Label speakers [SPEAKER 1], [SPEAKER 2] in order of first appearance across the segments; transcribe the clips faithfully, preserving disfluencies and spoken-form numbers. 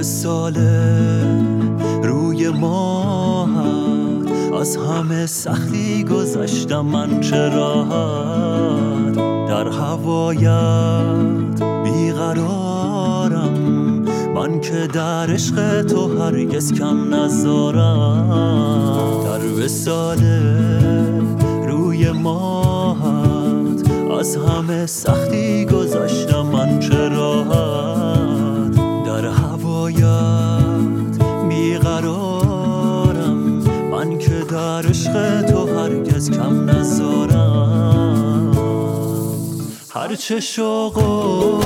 [SPEAKER 1] وصاله روی ماهت، از همه سختی گذشتم من چه راحت. در هوایت بیقرارم من که در عشق تو هرگز کم نذارم. در وصاله روی ماهت، از همه سختی گذشتم من چه راحت. در هوایت بیقرارم من که در عشق تو هرگز کم نذارم. هرچه شوق و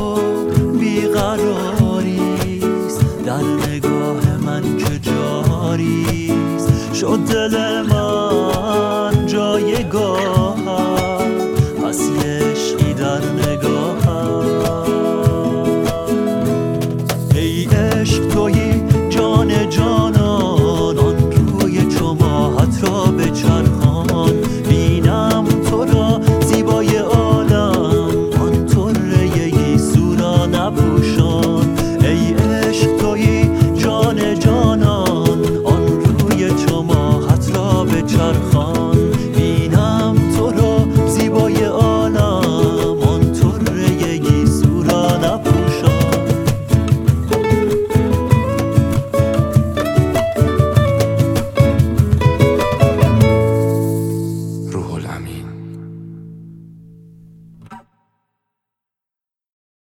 [SPEAKER 1] بیقراریست در نگاه من که جاریست، شد دل من